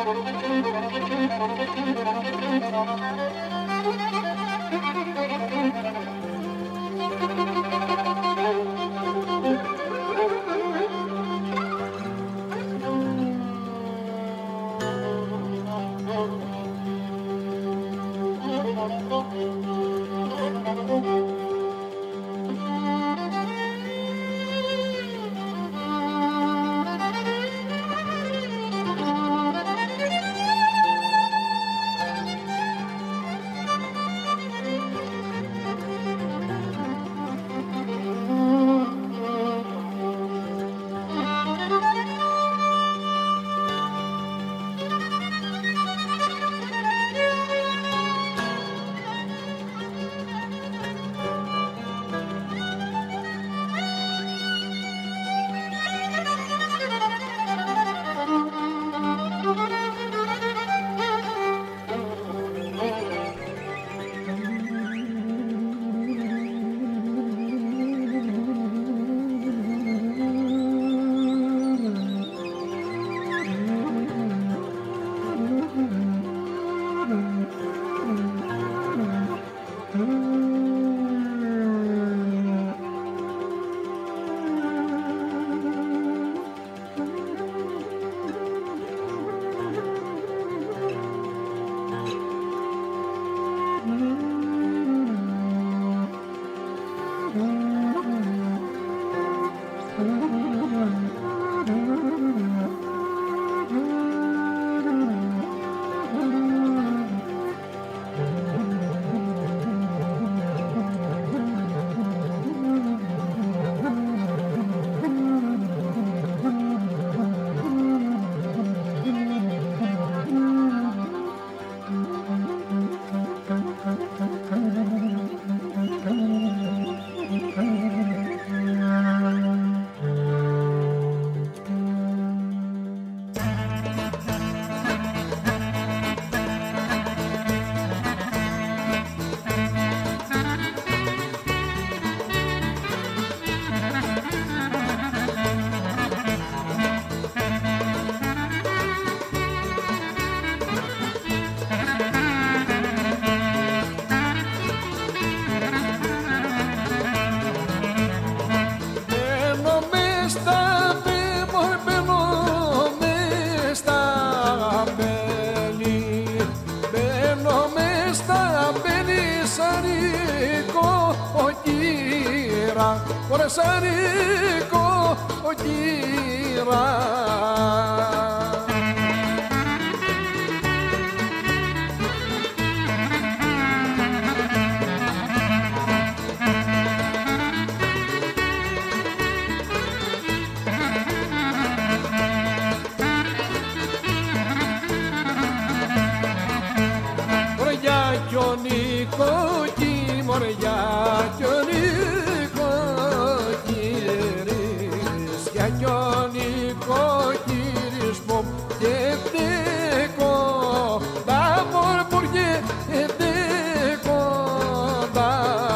Σαρικό ο κύρα. Μωριά κι ο νοικοκύ, μωριά κι ο κι ο νοικοκύρης μου και φταίω τα μορμουριέ κοντά.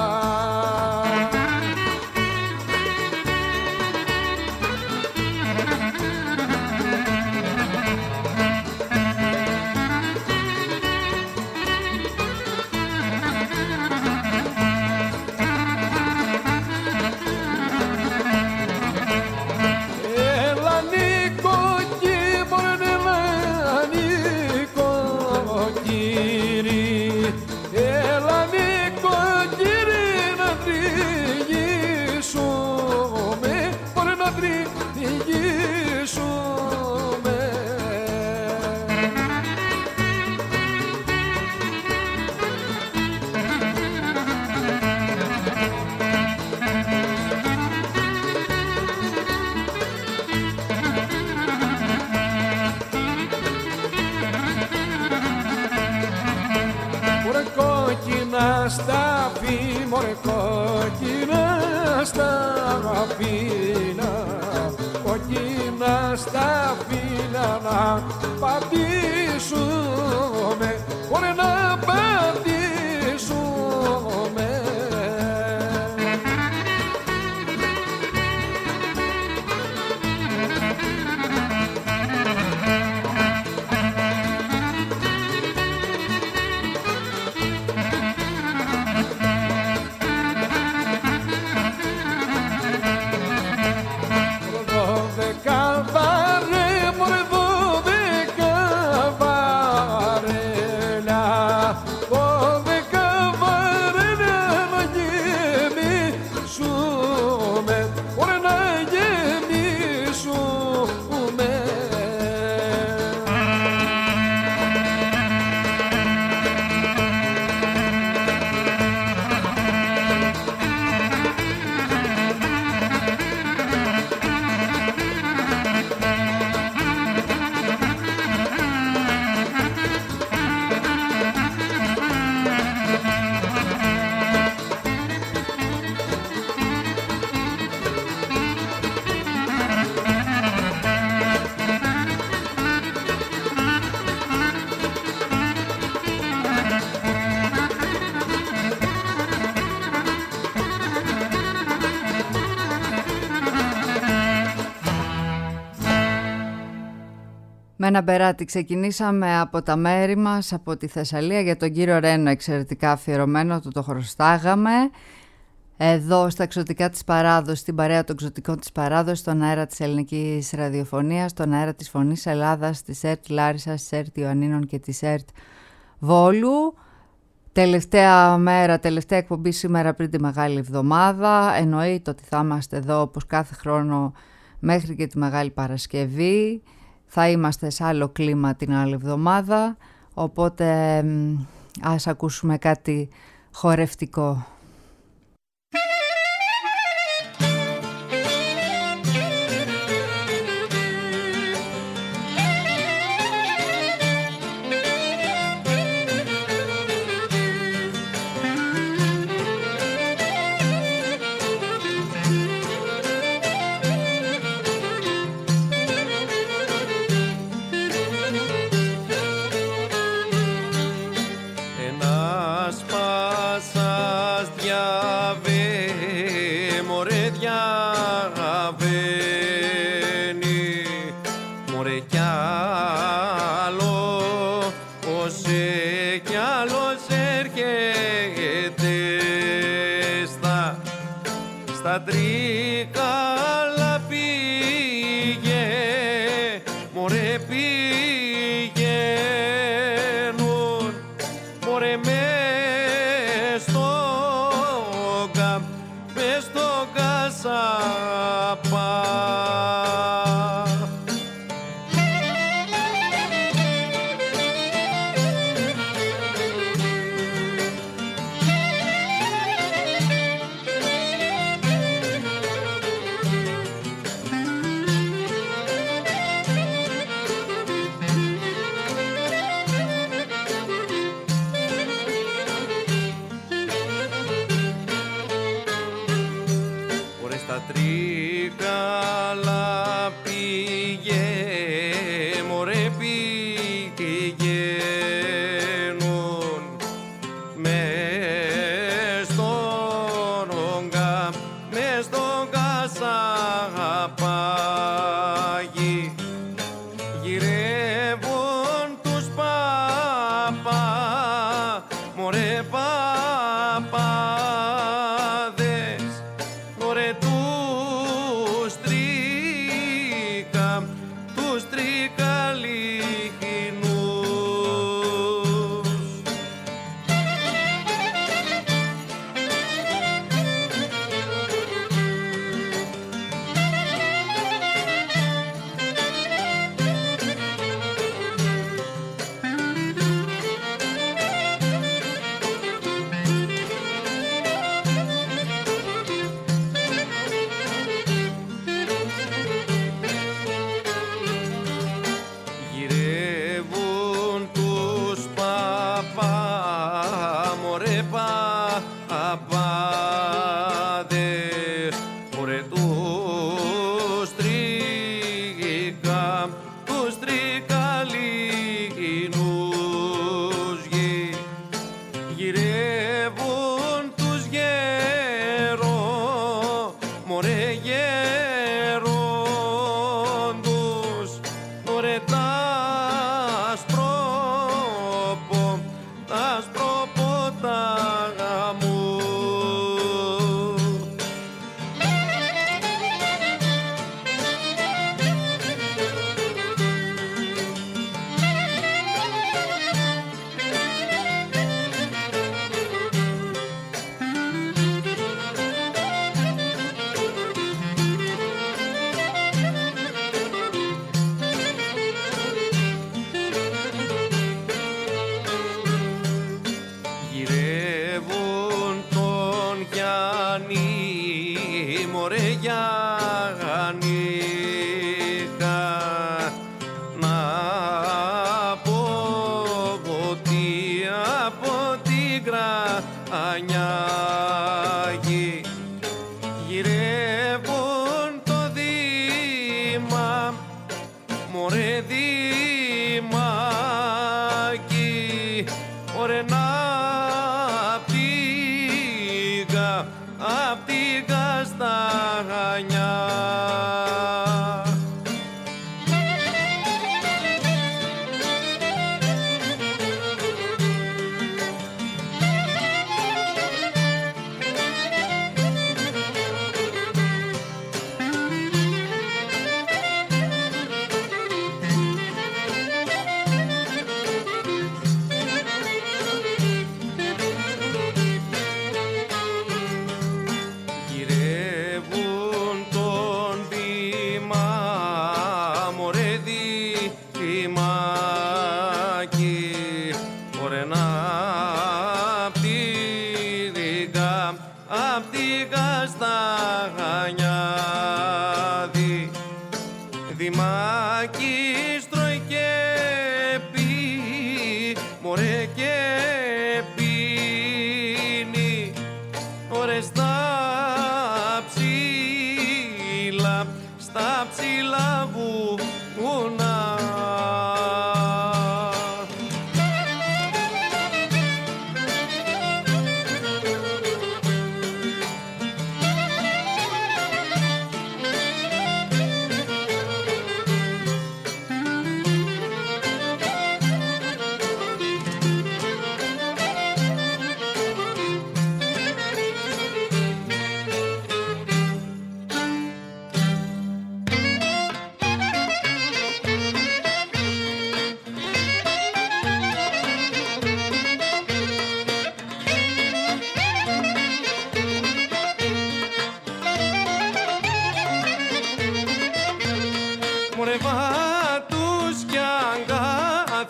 Σταφή, μωρέ κόκκινα σταφύνα, κόκκινα σταφύνα να πατήσουμε, μωρέ να πατήσουμε. ένα μπεράτι. Ξεκινήσαμε από τα μέρη μας, από τη Θεσσαλία, για τον κύριο Ρένο, εξαιρετικά αφιερωμένο, του το χρωστάγαμε. Εδώ στα εξωτικά της παράδοσης, στην παρέα των εξωτικών της παράδοσης, στον αέρα της ελληνικής ραδιοφωνίας, στον αέρα της Φωνής Ελλάδας, της ΕΡΤ Λάρισσας, της ΕΡΤ Ιωαννίνων και της ΕΡΤ Βόλου. Τελευταία μέρα, τελευταία εκπομπή σήμερα πριν τη Μεγάλη Εβδομάδα. Εννοείται ότι θα είμαστε εδώ όπως κάθε χρόνο μέχρι και τη Μεγάλη Παρασκευή. Θα είμαστε σε άλλο κλίμα την άλλη εβδομάδα, οπότε ας ακούσουμε κάτι χορευτικό. Ένας πάσας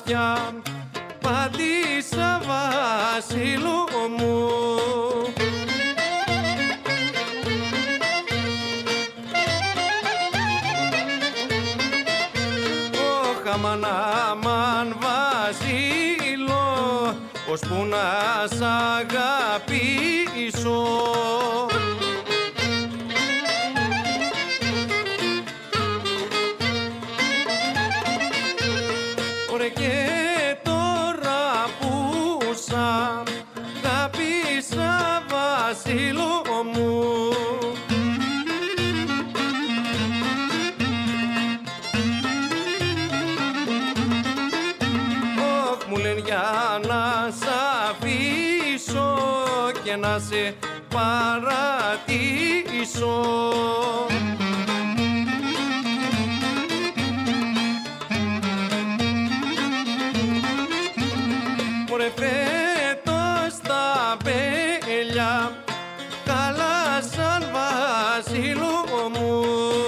βαθιά πάτησα βασίλου μου. Αμάν, αμάν βασίλο, ώσπου να σ' αγαπήσω. Ωραία και τώρα που σ' αγάπησα βασίλο μου, μου λένε για να σ' αφήσω και να σε παρατήσω. Μωρέ φέτος τα μπέλια καλά σαν βασίλο μου.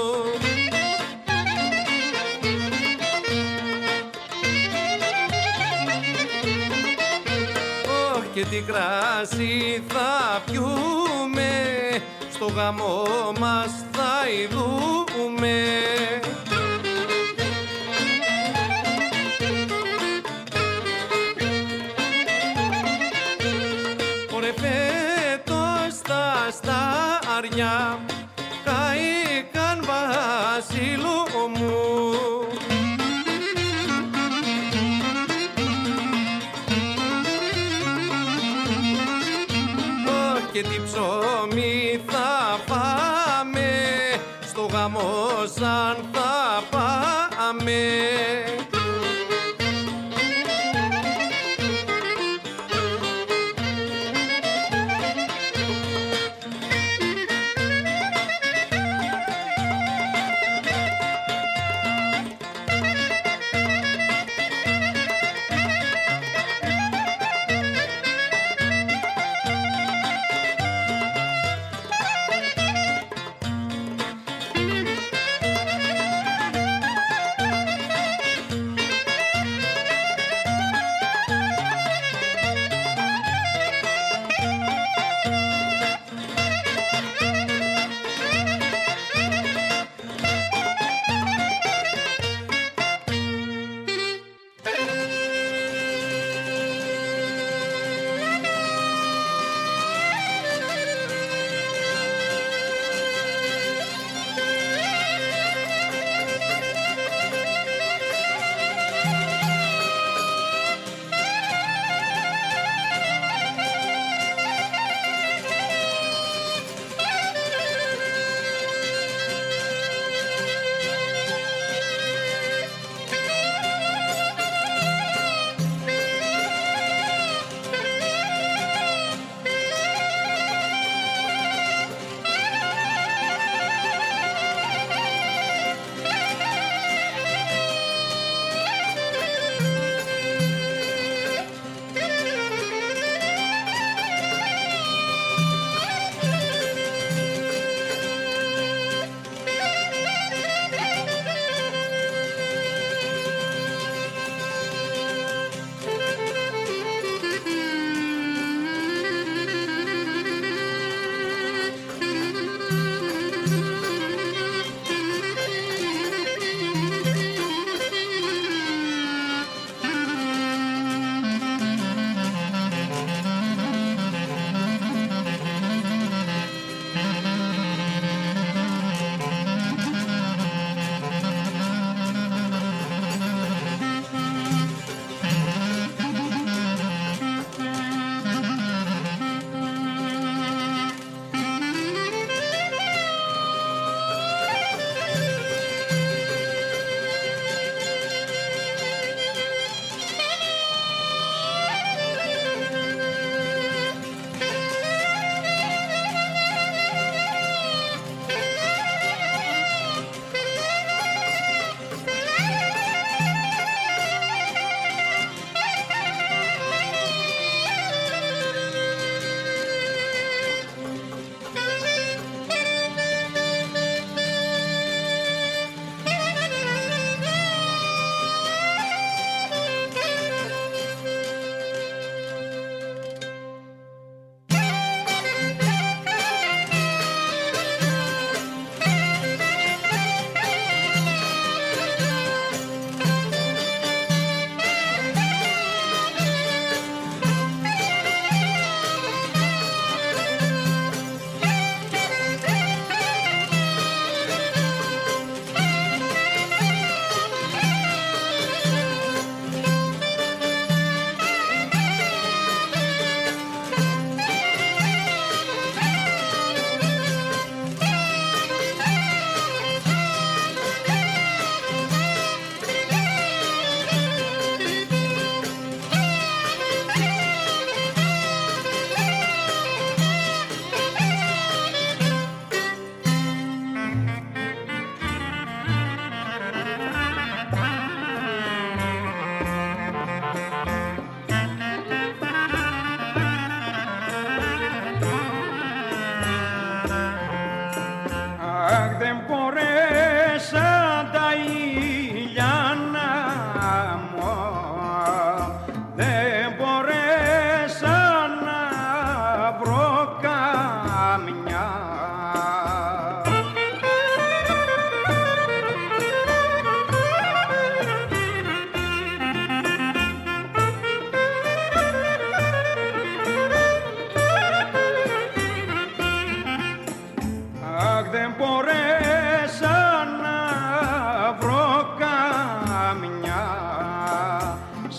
Και τι κράσι θα πιούμε, στο γαμό μας θα ειδούμε. Ωραία φέτος τα στάρια καήκαν βασίλο μου. Και τι ψωμί θα φάμε, στο γαμό σαν θα πάμε.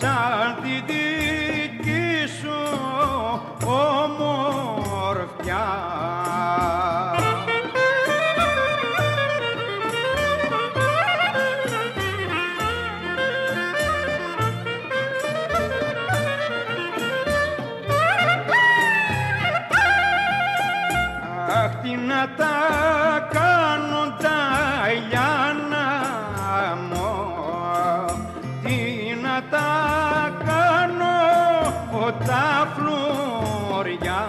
σαν τη δική σου ομορφιά. Αχ, τι να τα κάνω τα Λιάννα μου, τι να τα κάνω τα φλουριά.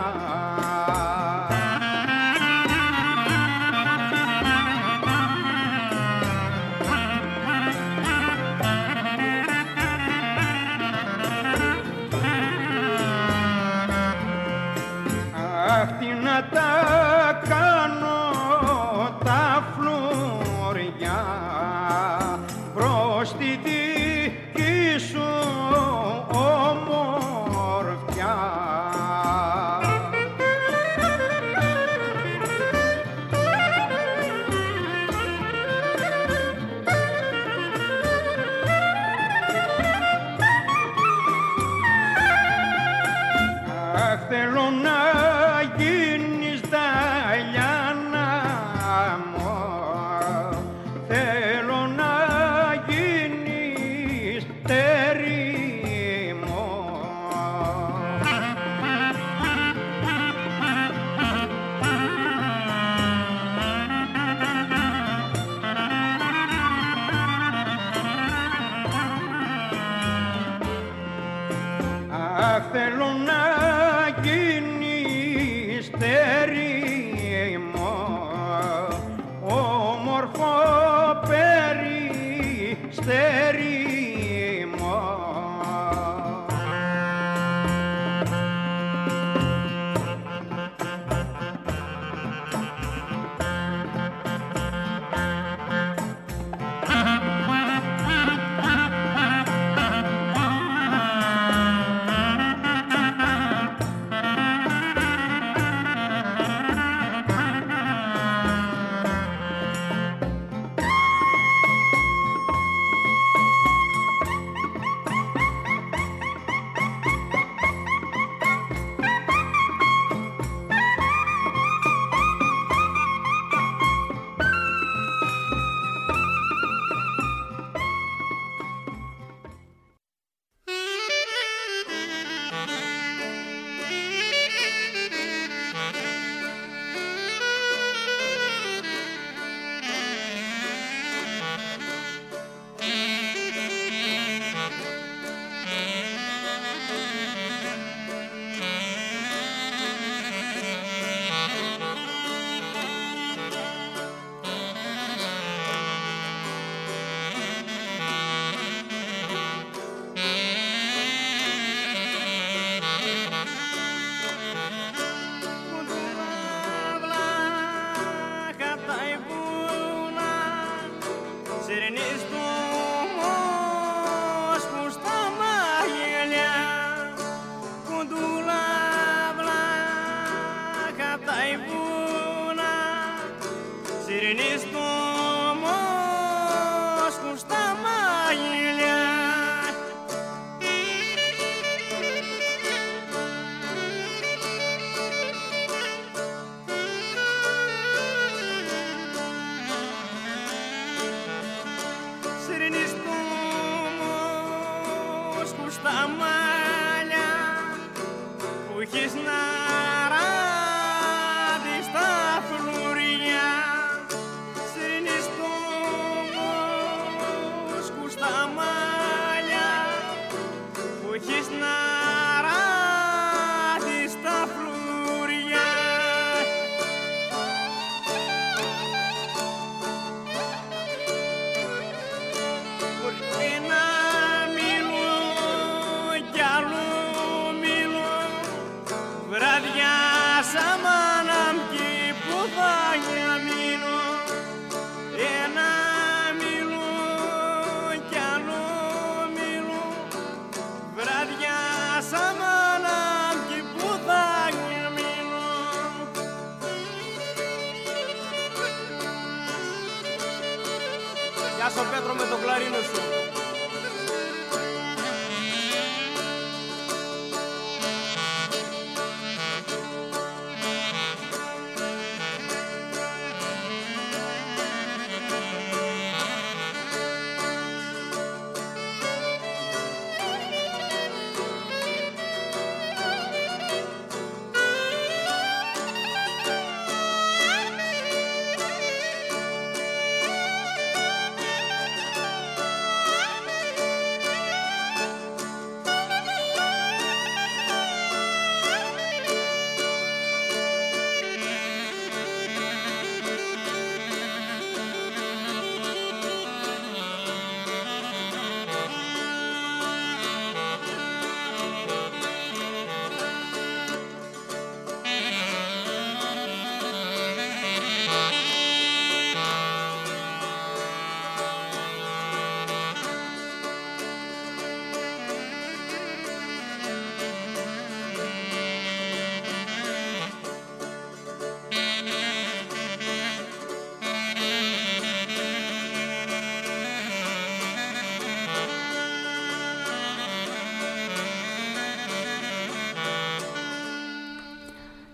Αχ, τι να τα κάνω τα φλουριά προς τη δική σου ομορφιά. Αχ, θέλω να γίνεις Νταλιάνα μου, θέλω να γίνεις τέρι μου. Αχ, θέλω να γίνεις τέρι μου, όμορφο περιστέρι μου. Γεια σου Πέτρο με το κλαρίνο σου.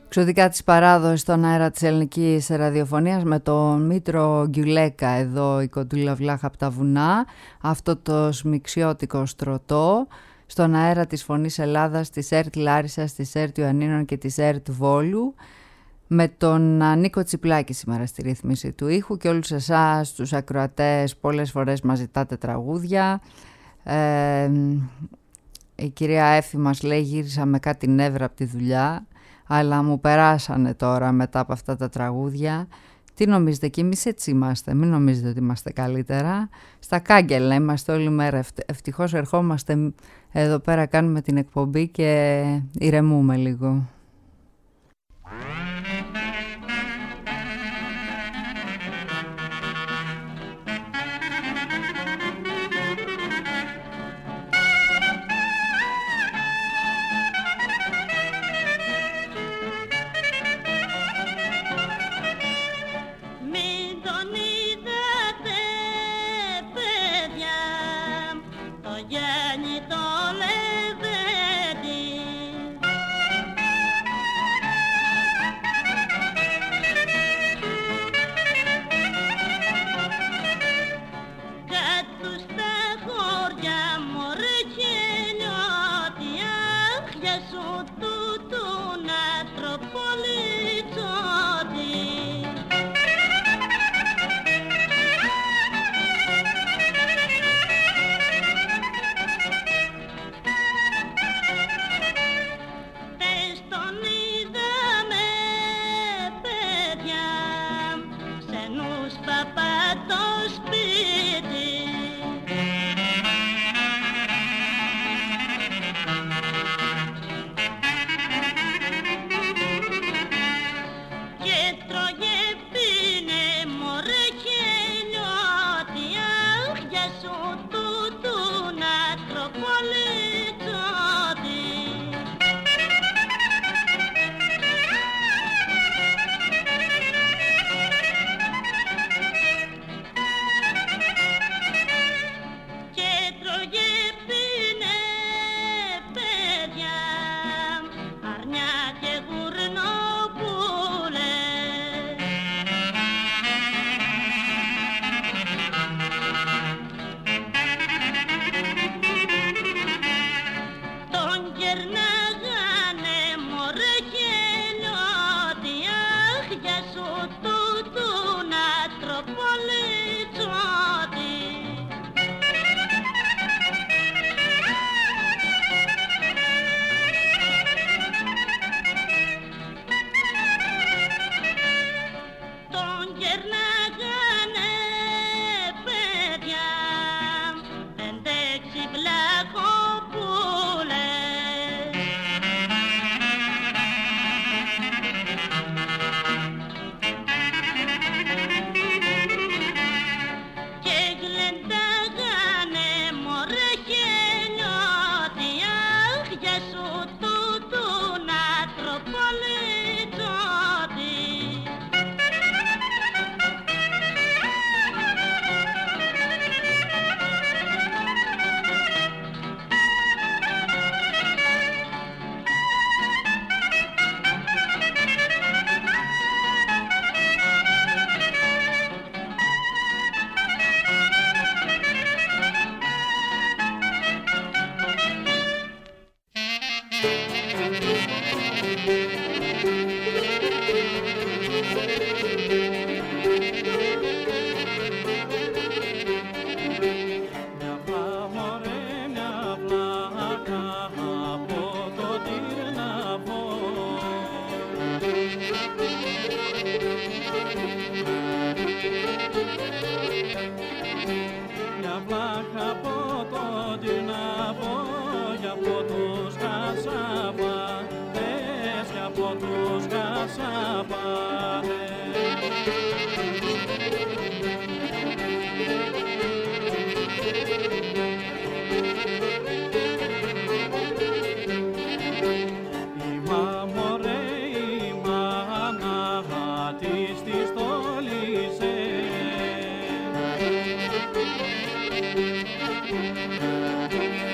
Εξωτικά της παράδοσης στον αέρα της ελληνικής ραδιοφωνίας με τον Μήτρο Γκιουλέκα, εδώ η κοντούλα βλάχα από τα βουνά, αυτό το σμιξιώτικο στρωτό στον αέρα της Φωνής Ελλάδας, της ΕΡΤ Λάρισσας, της ΕΡΤ Ιωαννίνων και της ΕΡΤ Βόλου, με τον Νίκο Τσιπλάκη σήμερα στη ρύθμιση του ήχου και όλους εσάς τους ακροατές πολλές φορές μας ζητάτε τραγούδια. Η κυρία Έφη μας λέει γύρισα με κάτι νεύρα από τη δουλειά, αλλά μου περάσανε τώρα μετά από αυτά τα τραγούδια. Τι νομίζετε κι εμείς έτσι είμαστε, μην νομίζετε ότι είμαστε καλύτερα. Στα κάγκελα είμαστε όλη μέρα, ευτυχώς ερχόμαστε εδώ πέρα, κάνουμε την εκπομπή και ηρεμούμε λίγο.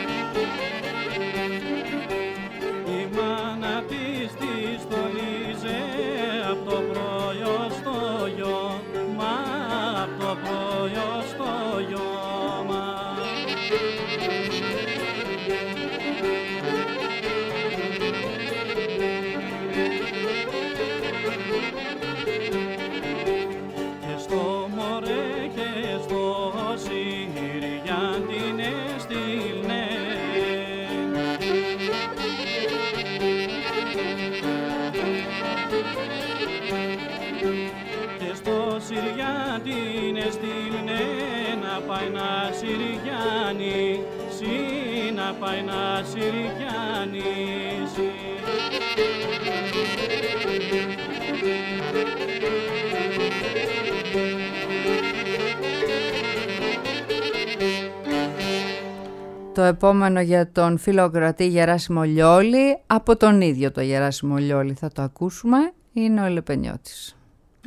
Η μάνα της τη στολίζει πάει να σιριάνει, να πάει να σιριάνει. Το επόμενο για τον φιλοκρατή Γεράσιμο Λιόλη, από τον ίδιο το Γεράσιμο Λιόλη θα το ακούσουμε, είναι ο Λεπενιώτης.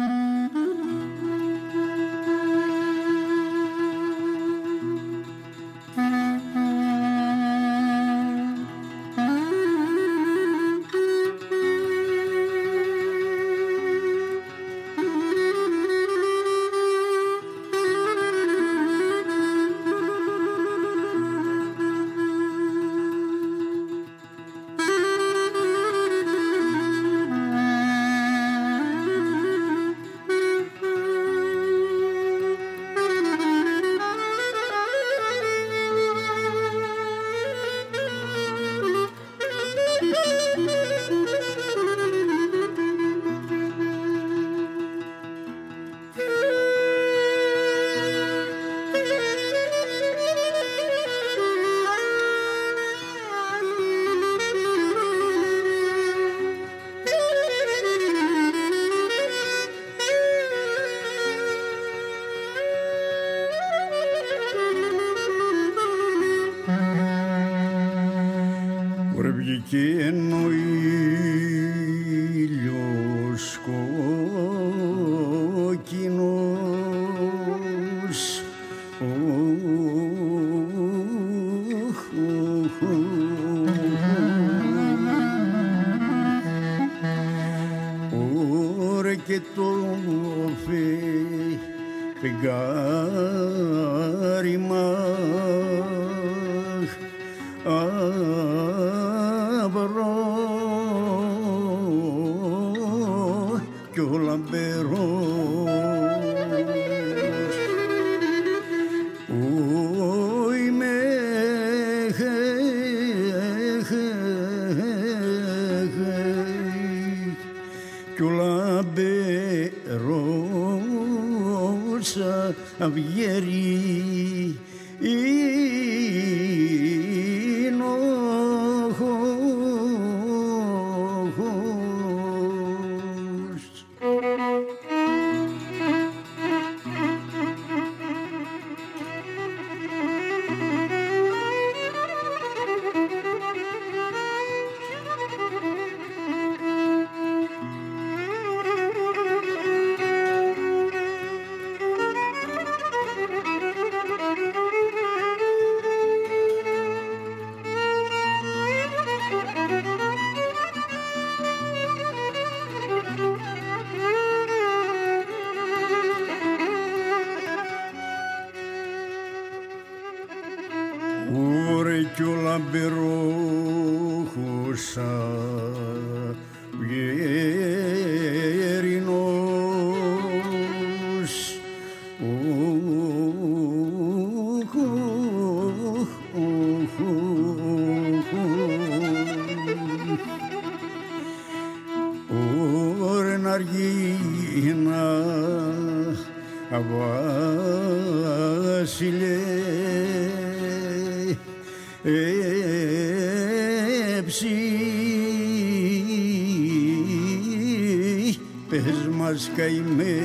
Πες μας καημέ,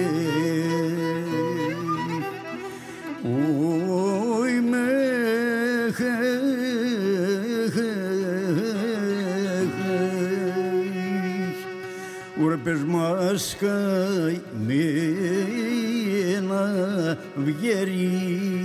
όι με ουρε πες μας καημέ να βγαίνει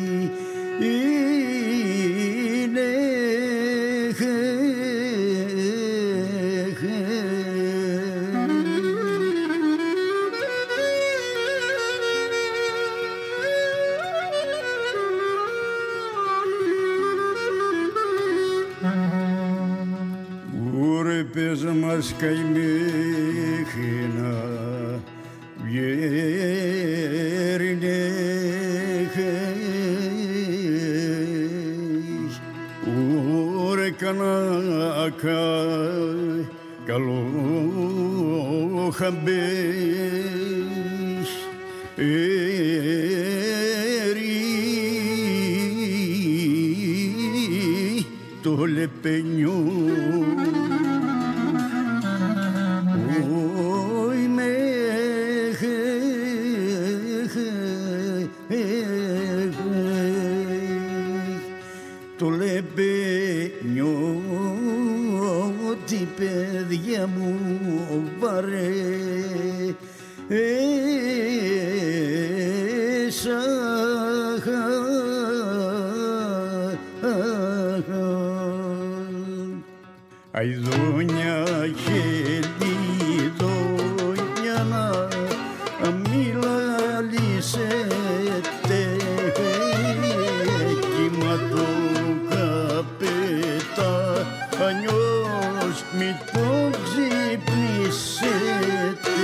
πες μας καημέχνα βιέρνεχες ωρε κανάκα καλό χαμπές λεπενιού όι με το λεπενιό τι παιδιά μου βαρέ Αιδόνια χελιδόνια να μιλαλήσετε κύμα το καπετάνιος μη το ξυπνήσετε.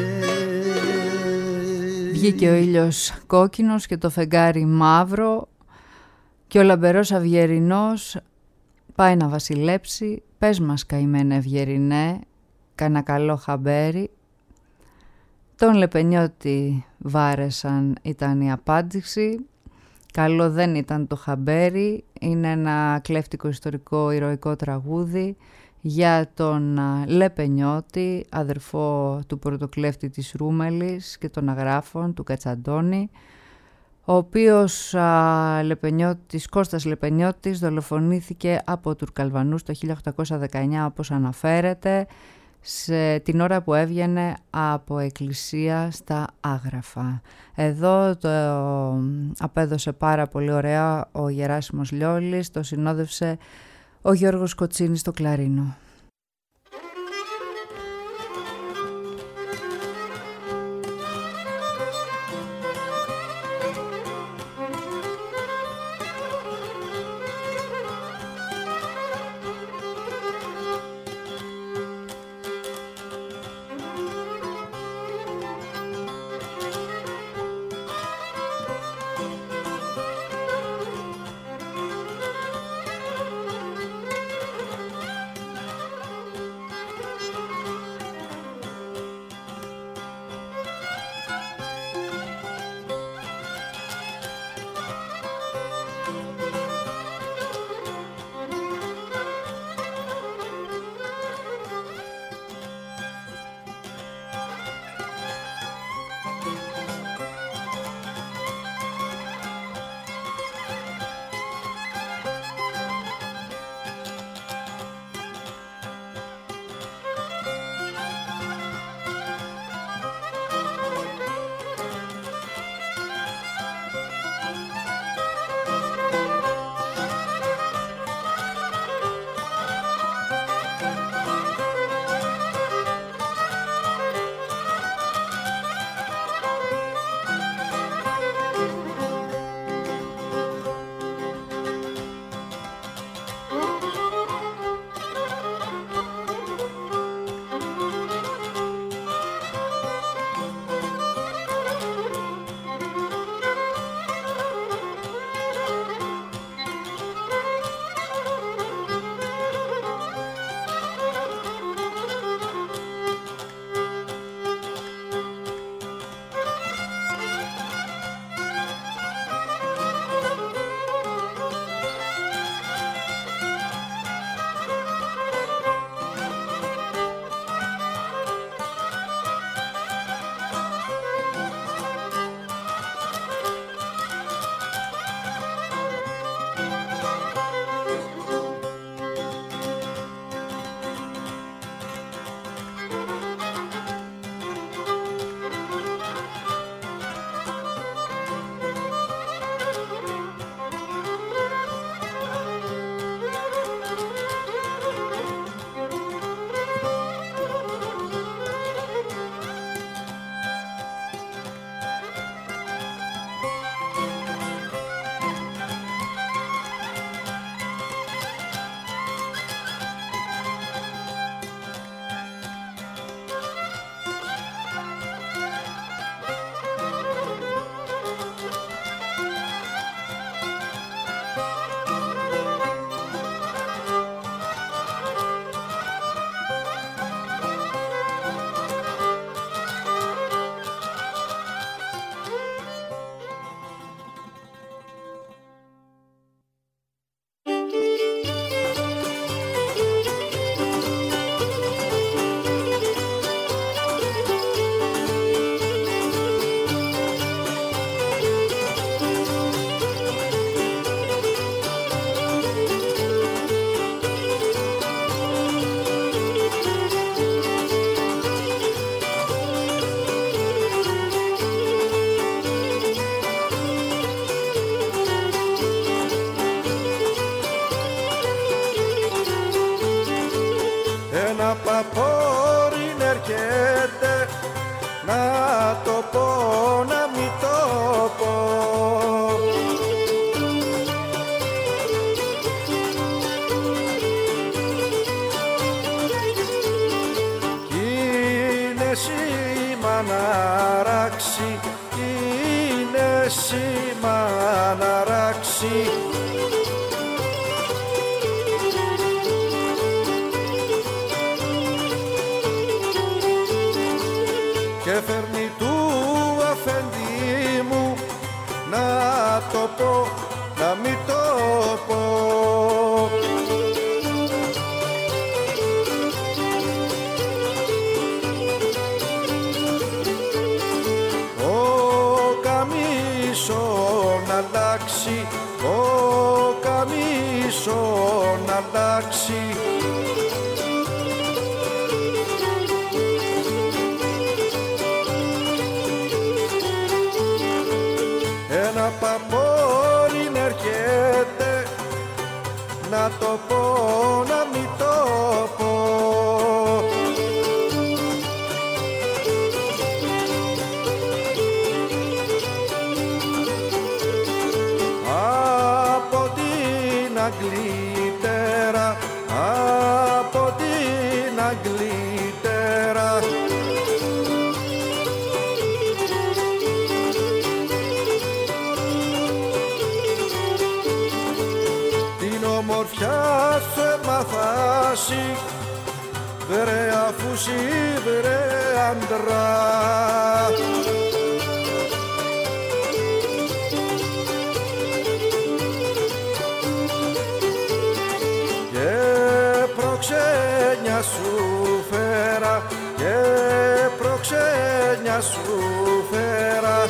Βγήκε ο ήλιος κόκκινος και το φεγγάρι μαύρο και ο λαμπερός αυγερινός πάει να βασιλέψει. Πες μας καημένε Ευγερινέ, κανένα καλό χαμπέρι. Τον Λεπενιώτη βάρεσαν ήταν η απάντηση. Καλό δεν ήταν το χαμπέρι. Είναι ένα κλέφτικο ιστορικό ηρωικό τραγούδι για τον Λεπενιώτη, αδερφό του πρωτοκλέφτη της Ρούμελης και των αγράφων του Κατσαντώνη, ο οποίος Κώστας Λεπενιώτης δολοφονήθηκε από Τουρκαλβανούς το 1819, όπως αναφέρεται, την ώρα που έβγαινε από εκκλησία στα Άγραφα. Εδώ το απέδωσε πάρα πολύ ωραία ο Γεράσιμος Λιόλης, το συνόδευσε ο Γιώργος Κοτσίνης στο κλαρίνο. Ένα παπόριν έρχεται, να το πω, να μην το πω. Είναι σήμα να ράξει, είναι σήμα να ράξει. Και φέρνει του αφέντη μου, να το πω, να μην το πω. Ο καμίσο να αλλάξει, ο καμίσο να αλλάξει. Ένα παπόριν έρχεται, να το πω, να μην το πω. Από την Αγγλίτερα, από την Αγγλίτερα. Την ομορφιά σου έμαθασαι, βρε αφούσι, βρε άντρα. Και προξένια σου φέρα, και προξένια σου φέρα.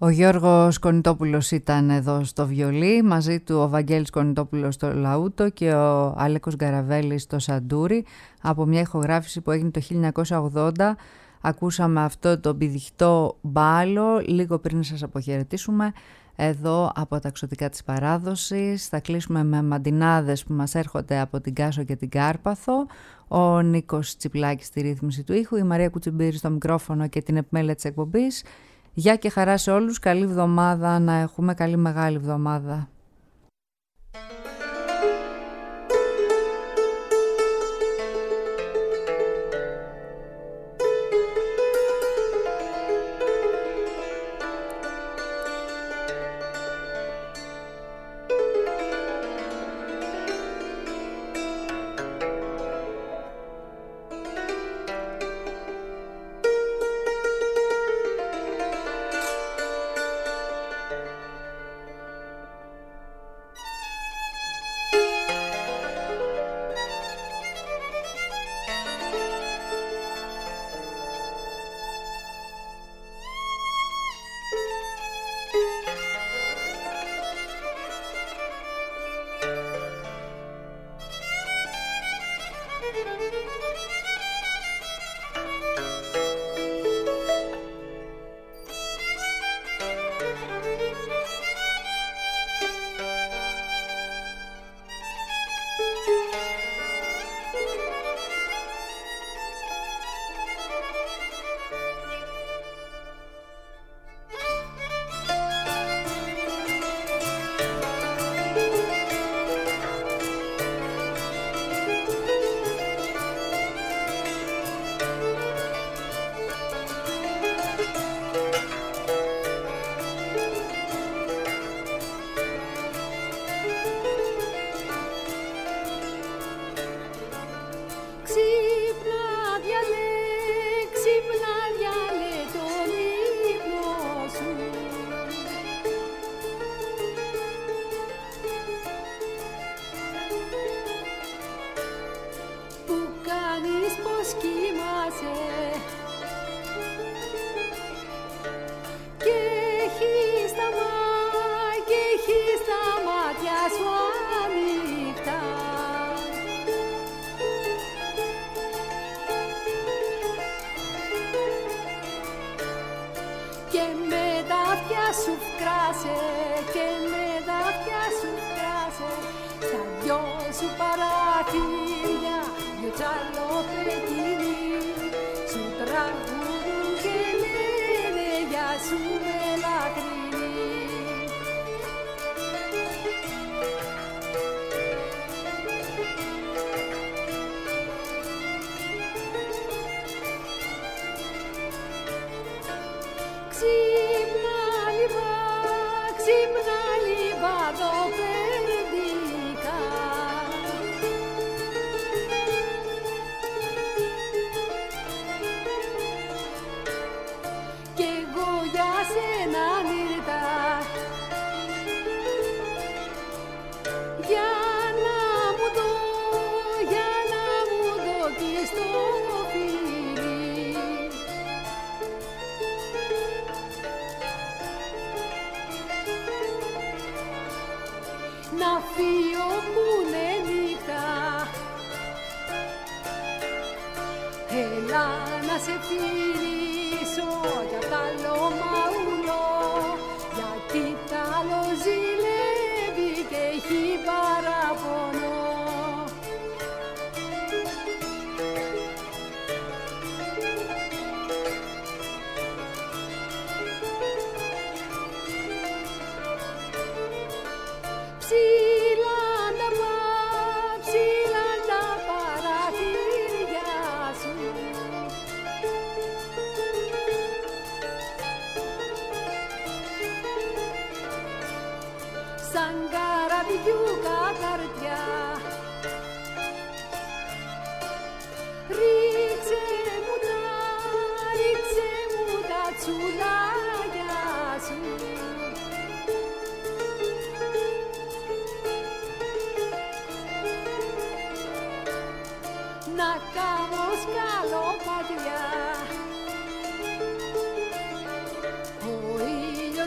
Ο Γιώργος Κονιτόπουλος ήταν εδώ στο βιολί, μαζί του ο Βαγγέλης Κονιτόπουλος στο λαούτο και ο Άλεκος Γκαραβέλης στο σαντούρι, από μια ηχογράφηση που έγινε το 1980. Ακούσαμε αυτό το πηδιχτό μπάλο λίγο πριν σας αποχαιρετήσουμε εδώ από τα ξωτικά της παράδοσης. Θα κλείσουμε με μαντινάδες που μας έρχονται από την Κάσο και την Κάρπαθο. Ο Νίκος Τσιπλάκης στη ρύθμιση του ήχου, η Μαρία Κουτσιμπήρη στο μικρόφωνο και την επιμέλεια της εκπομπής. Γεια και χαρά σε όλους, καλή εβδομάδα να έχουμε, καλή μεγάλη εβδομάδα.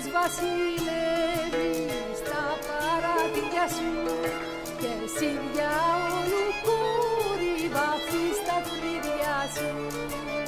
βασιλεύει στα παράθυρια σου και εσύ διαόλου κούρι βαφείς στα φρύδια σου.